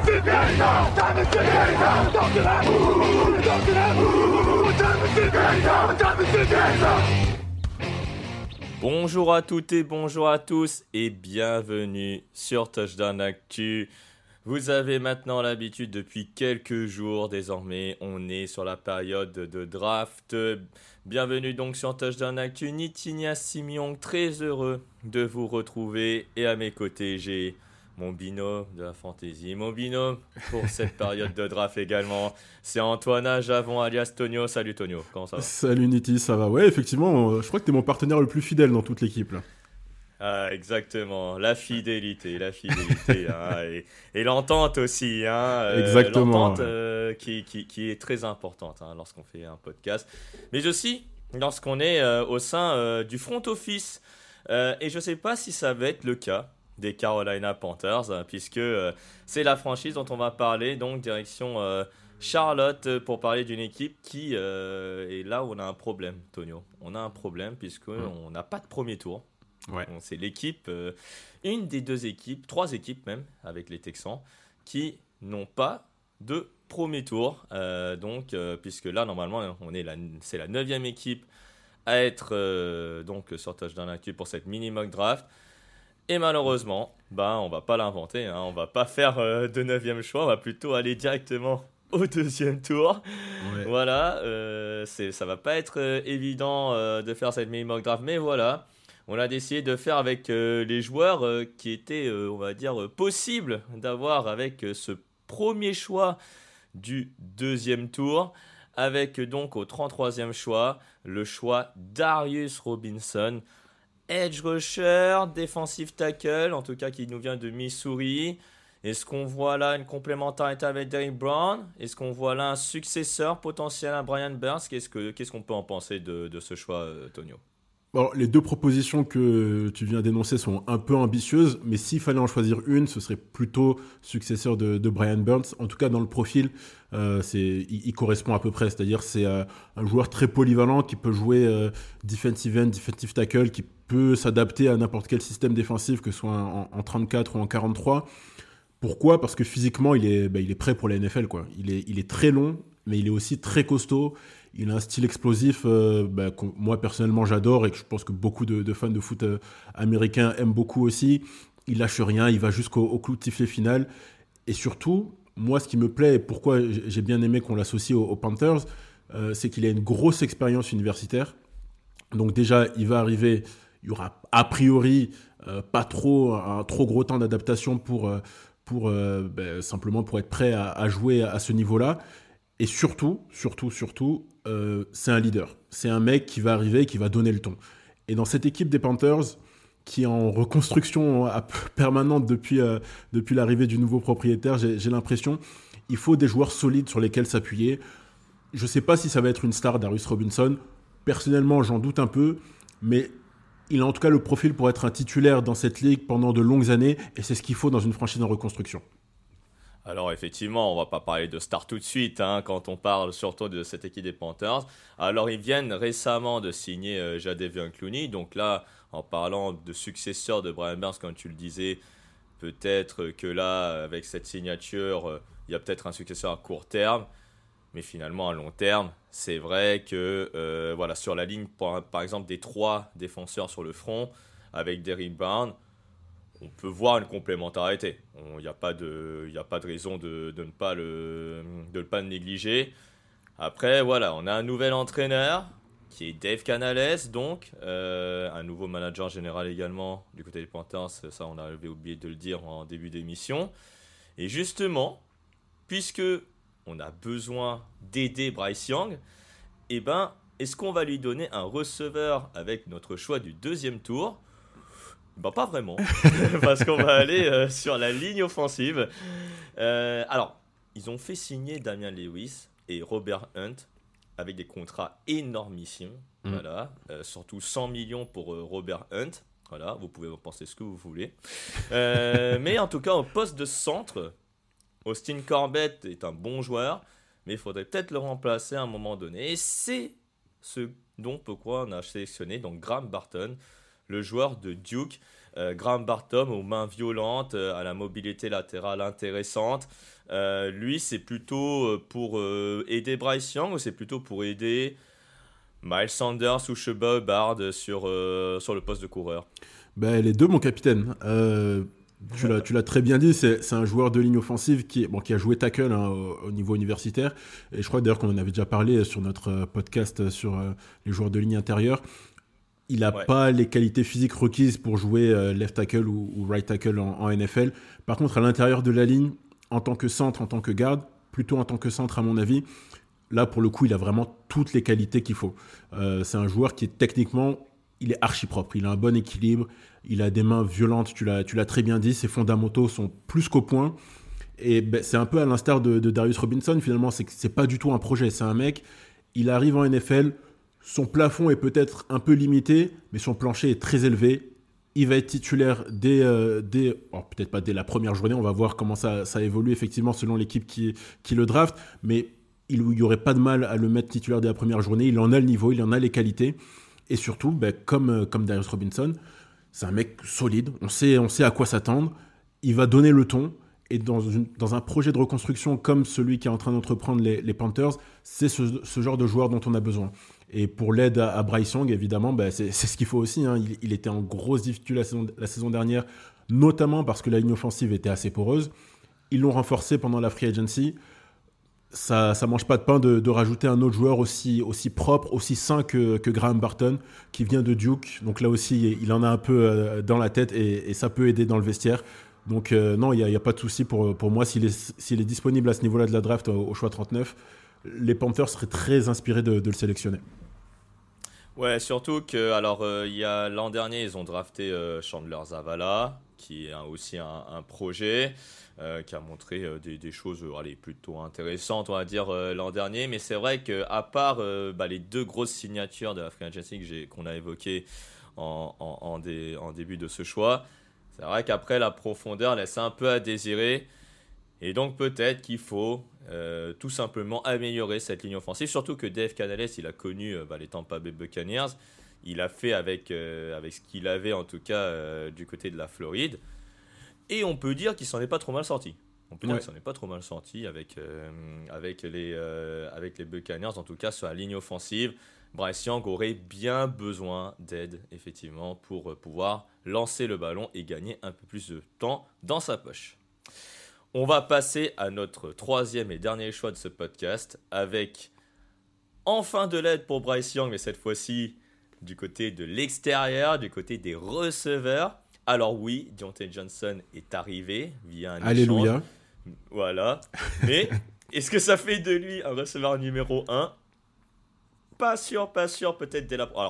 Bonjour à toutes et bonjour à tous et bienvenue sur Touchdown Actu. Vous avez maintenant l'habitude depuis quelques jours désormais, on est sur la période de draft. Bienvenue donc sur Touchdown Actu, Nitinia Simiong, très heureux de vous retrouver et à mes côtés j'ai mon binôme de la fantasy, mon binôme pour cette période de draft également, c'est Antoine Javon alias Tonio. Salut Tonio, comment ça va? Salut Niti, ça va? Ouais, effectivement, je crois que t'es mon partenaire le plus fidèle dans toute l'équipe là. Ah, exactement, la fidélité hein, et l'entente aussi, hein, Exactement. l'entente qui est très importante hein, lorsqu'on fait un podcast, mais aussi lorsqu'on est au sein du front office, et je ne sais pas si ça va être le cas des Carolina Panthers, puisque c'est la franchise dont on va parler, donc direction Charlotte, pour parler d'une équipe qui est là où on a un problème, Tonio. On a un problème puisqu'on n'a pas de premier tour. Ouais. Donc, c'est l'équipe, une des deux équipes, trois équipes même, avec les Texans, qui n'ont pas de premier tour. Puisque là, normalement, c'est la 9e équipe à être donc sur Touchdown Actu pour cette mini-mock draft. Et malheureusement, on va pas l'inventer, hein, on va pas faire de 9e choix, on va plutôt aller directement au 2e tour. Ouais. Voilà, ça va pas être évident de faire cette mini-mock draft, mais voilà. On a décidé de faire avec les joueurs qui étaient, on va dire, possibles d'avoir avec ce premier choix du 2e tour. Avec donc au 33e choix, le choix Darius Robinson, edge rusher, defensive tackle, en tout cas qui nous vient de Missouri. Est-ce qu'on voit là une complémentarité avec Derrick Brown? Est-ce qu'on voit là un successeur potentiel à Brian Burns? Qu'est-ce qu'on peut en penser de ce choix, Tonio? Alors, les deux propositions que tu viens d'énoncer sont un peu ambitieuses, mais s'il fallait en choisir une, ce serait plutôt successeur de Brian Burns. En tout cas, dans le profil, il correspond à peu près. C'est-à-dire c'est un joueur très polyvalent qui peut jouer defensive end, defensive tackle, qui peut s'adapter à n'importe quel système défensif, que ce soit en 34 ou en 43. Pourquoi? Parce que physiquement, il est prêt pour la NFL, quoi. Il est très long, mais il est aussi très costaud. Il a un style explosif que moi, personnellement, j'adore et que je pense que beaucoup de fans de foot américains aiment beaucoup aussi. Il lâche rien, il va jusqu'au clou de sifflet final. Et surtout, moi, ce qui me plaît et pourquoi j'ai bien aimé qu'on l'associe aux Panthers, c'est qu'il a une grosse expérience universitaire. Donc déjà, il va arriver, il y aura a priori pas un trop gros temps d'adaptation simplement pour être prêt à jouer à ce niveau-là. Et surtout, c'est un leader. C'est un mec qui va arriver, qui va donner le ton. Et dans cette équipe des Panthers, qui est en reconstruction permanente depuis l'arrivée du nouveau propriétaire, j'ai l'impression, il faut des joueurs solides sur lesquels s'appuyer. Je ne sais pas si ça va être une star, Darius Robinson. Personnellement, j'en doute un peu, mais il a en tout cas le profil pour être un titulaire dans cette ligue pendant de longues années, et c'est ce qu'il faut dans une franchise en reconstruction. Alors effectivement, on va pas parler de star tout de suite hein, quand on parle surtout de cette équipe des Panthers. Alors ils viennent récemment de signer Jadeveon Clowney. Donc là, en parlant de successeur de Brian Burns, comme tu le disais, peut-être que là, avec cette signature, il y a peut-être un successeur à court terme. Mais finalement, à long terme, c'est vrai que sur la ligne, par exemple, des 3 défenseurs sur le front, avec Derrick Brown, on peut voir une complémentarité. Il n'y a pas de raison de ne pas le négliger. Après, voilà, on a un nouvel entraîneur qui est Dave Canales, donc un nouveau manager général également du côté des Panthers. Ça, on avait oublié de le dire en début d'émission. Et justement, puisque on a besoin d'aider Bryce Young, est-ce qu'on va lui donner un receveur avec notre choix du 2e tour? Pas vraiment, parce qu'on va aller sur la ligne offensive. Alors, ils ont fait signer Damian Lewis et Robert Hunt avec des contrats énormissimes. Voilà, surtout 100 millions pour Robert Hunt. Voilà, vous pouvez en penser ce que vous voulez. Mais en tout cas, au poste de centre, Austin Corbett est un bon joueur, mais il faudrait peut-être le remplacer à un moment donné. Et c'est ce pourquoi on a sélectionné donc Graham Barton, le joueur de Duke. Graham Barton aux mains violentes, à la mobilité latérale intéressante. Lui, c'est plutôt pour aider Bryce Young ou c'est plutôt pour aider Miles Sanders ou Chuba Hubbard sur le poste de coureur? Ben, les deux, mon capitaine. Tu l'as très bien dit, c'est un joueur de ligne offensive qui a joué tackle au niveau universitaire. Et je crois d'ailleurs qu'on en avait déjà parlé sur notre podcast sur les joueurs de ligne intérieure. Il n'a pas les qualités physiques requises pour jouer left tackle ou right tackle en NFL. Par contre, à l'intérieur de la ligne, en tant que centre, en tant que garde, plutôt en tant que centre à mon avis, là pour le coup, il a vraiment toutes les qualités qu'il faut. C'est un joueur qui est techniquement, il est archi propre. Il a un bon équilibre, il a des mains violentes, tu l'as très bien dit, ses fondamentaux sont plus qu'au point. Et ben, c'est un peu à l'instar de Darius Robinson, finalement, c'est pas du tout un projet. C'est un mec, il arrive en NFL, son plafond est peut-être un peu limité, mais son plancher est très élevé. Il va être titulaire peut-être pas dès la première journée, on va voir comment ça évolue effectivement selon l'équipe qui le draft, mais il n'y aurait pas de mal à le mettre titulaire dès la première journée. Il en a le niveau, il en a les qualités. Et surtout, ben, comme Darius Robinson, c'est un mec solide, on sait à quoi s'attendre. Il va donner le ton. Et dans un projet de reconstruction comme celui qui est en train d'entreprendre les Panthers, c'est ce genre de joueur dont on a besoin. Et pour l'aide à Bryce Young, évidemment, ben c'est ce qu'il faut aussi. Hein. Il était en grosse difficulté la saison dernière, notamment parce que la ligne offensive était assez poreuse. Ils l'ont renforcé pendant la free agency. Ça mange pas de pain de rajouter un autre joueur aussi propre, aussi sain que Graham Barton, qui vient de Duke. Donc là aussi, il en a un peu dans la tête et ça peut aider dans le vestiaire. Donc non, il n'y a pas de souci pour moi. S'il est disponible à ce niveau-là de la draft au choix 39, les Panthers seraient très inspirés de le sélectionner. Ouais, surtout que alors il y a l'an dernier, ils ont drafté Chandler Zavala, qui est aussi un projet qui a montré des choses plutôt intéressantes, on va dire, l'an dernier. Mais c'est vrai qu'à part les deux grosses signatures de la Free Agency qu'on a évoquées en début de ce choix, c'est vrai qu'après, la profondeur laisse un peu à désirer. Et donc peut-être qu'il faut tout simplement améliorer cette ligne offensive. Surtout que Dave Canales, il a connu les Tampa Bay Buccaneers. Il a fait avec ce qu'il avait en tout cas du côté de la Floride. Et on peut dire qu'il s'en est pas trop mal sorti. Qu'il s'en est pas trop mal sorti avec les Buccaneers, en tout cas sur la ligne offensive. Bryce Young aurait bien besoin d'aide, effectivement, pour pouvoir lancer le ballon et gagner un peu plus de temps dans sa poche. On va passer à notre troisième et dernier choix de ce podcast, avec enfin de l'aide pour Bryce Young, mais cette fois-ci du côté de l'extérieur, du côté des receveurs. Alors oui, Diontae Johnson est arrivé via un Alléluia. échange. Voilà. Mais est-ce que ça fait de lui un receveur numéro 1 ? Pas sûr, peut-être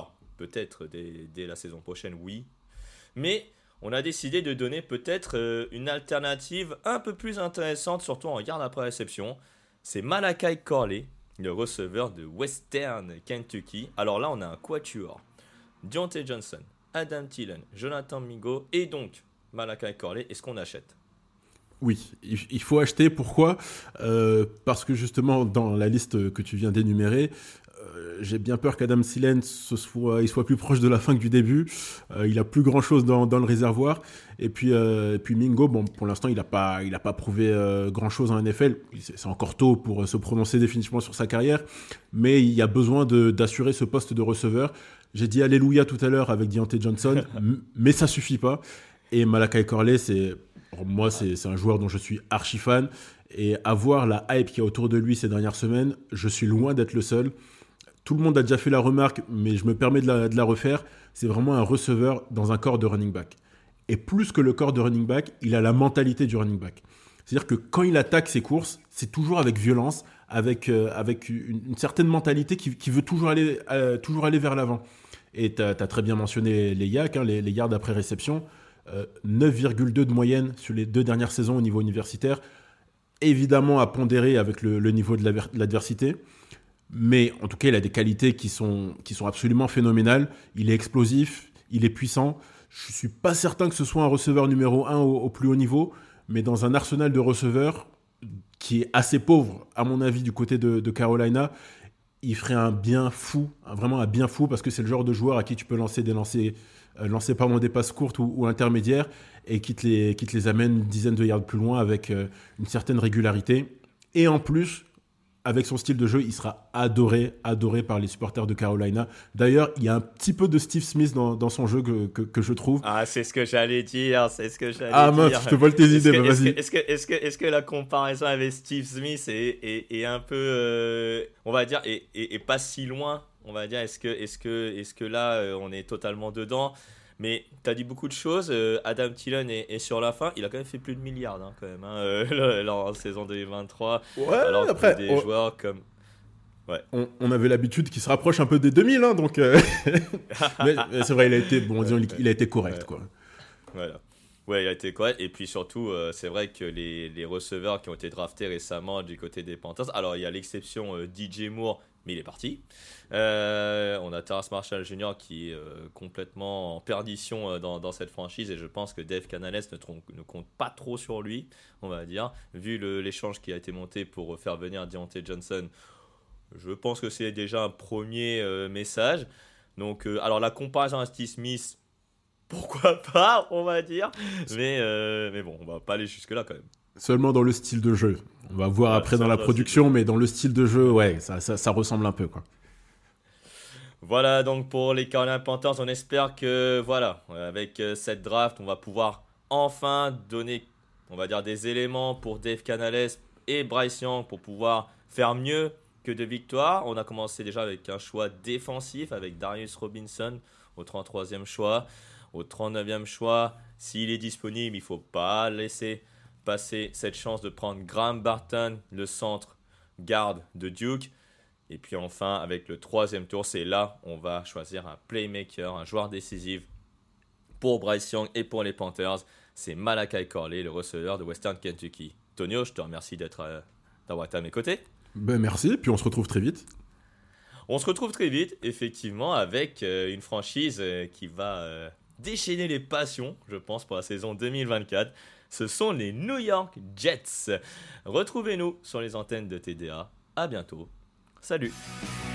dès la saison prochaine, oui. Mais on a décidé de donner peut-être une alternative un peu plus intéressante, surtout en yards après réception. C'est Malachi Corley, le receveur de Western Kentucky. Alors là, on a un quatuor. Diontae Johnson, Adam Thielen, Jonathan Mingo et donc Malachi Corley. Est-ce qu'on achète ? Oui, il faut acheter. Pourquoi ? Parce que justement, dans la liste que tu viens d'énumérer, j'ai bien peur qu'Adam Thielen il soit plus proche de la fin que du début. Il a plus grand chose dans le réservoir. Et puis Mingo, bon, pour l'instant, il a pas prouvé grand chose en NFL. C'est encore tôt pour se prononcer définitivement sur sa carrière, mais il y a besoin d'assurer ce poste de receveur. J'ai dit alléluia tout à l'heure avec Diontae Johnson, mais ça suffit pas. Et Malachi Corley, pour moi, c'est un joueur dont je suis archi fan. Et à voir la hype qu'il y a autour de lui ces dernières semaines, je suis loin d'être le seul. Tout le monde a déjà fait la remarque, mais je me permets de la refaire. C'est vraiment un receveur dans un corps de running back. Et plus que le corps de running back, il a la mentalité du running back. C'est-à-dire que quand il attaque ses courses, c'est toujours avec violence, avec une certaine mentalité qui veut toujours aller vers l'avant. Et tu as très bien mentionné les YAC, les yards après réception. 9,2 de moyenne sur les 2 dernières saisons au niveau universitaire. Évidemment à pondérer avec le niveau de l'adversité. Mais en tout cas, il a des qualités qui sont absolument phénoménales. Il est explosif, il est puissant. Je ne suis pas certain que ce soit un receveur numéro 1 au plus haut niveau, mais dans un arsenal de receveurs qui est assez pauvre, à mon avis, du côté de Carolina, il ferait un bien fou, vraiment un bien fou, parce que c'est le genre de joueur à qui tu peux lancer des lancers lancer par moment des passes courtes ou intermédiaires et qui te les amène une dizaine de yards plus loin avec une certaine régularité. Et en plus, avec son style de jeu, il sera adoré par les supporters de Carolina. D'ailleurs, il y a un petit peu de Steve Smith dans son jeu que je trouve. Ah, c'est ce que j'allais dire, Ah mince, je te vole tes idées, vas-y. Est-ce que la comparaison avec Steve Smith est un peu, on va dire, et pas si loin, on va dire, est-ce que là, on est totalement dedans? Mais tu as dit beaucoup de choses. Adam Thielen est sur la fin. Il a quand même fait plus de milliards, quand même, en saison 2023. Ouais, alors après, que des joueurs comme... Ouais. On avait l'habitude qu'il se rapproche un peu des 2000, donc... mais c'est vrai, il a été correct, quoi. Voilà. Ouais, il a été correct. Et puis surtout, c'est vrai que les receveurs qui ont été draftés récemment du côté des Panthers, alors il y a l'exception DJ Moore, mais il est parti. On a Terrace Marshall Jr. qui est complètement en perdition dans cette franchise, et je pense que Dave Canales ne compte pas trop sur lui, on va dire, vu l'échange qui a été monté pour faire venir Deontay Johnson. Je pense que c'est déjà un premier message. Donc, alors la comparaison à Steve Smith, pourquoi pas, on va dire, mais bon, on va pas aller jusque là quand même. Seulement dans le style de jeu. On va voir après dans la production, mais dans le style de jeu, ouais, ça ressemble un peu, quoi. Voilà, donc pour les Carolina Panthers, on espère que, voilà, avec cette draft, on va pouvoir enfin donner, on va dire, des éléments pour Dave Canales et Bryce Young pour pouvoir faire mieux que de victoires. On a commencé déjà avec un choix défensif, avec Darius Robinson au 33e choix. Au 39e choix, s'il est disponible, il ne faut pas laisser passer cette chance de prendre Graham Barton, le centre garde de Duke. Et puis enfin, avec le 3e tour, c'est là on va choisir un playmaker, un joueur décisif pour Bryce Young et pour les Panthers. C'est Malachi Corley, le receveur de Western Kentucky. Tonio, je te remercie d'avoir été à mes côtés. Ben merci, puis on se retrouve très vite. On se retrouve très vite, effectivement, avec une franchise qui va déchaîner les passions, je pense, pour la saison 2024. Ce sont les New York Jets. Retrouvez-nous sur les antennes de TDA. À bientôt. Salut.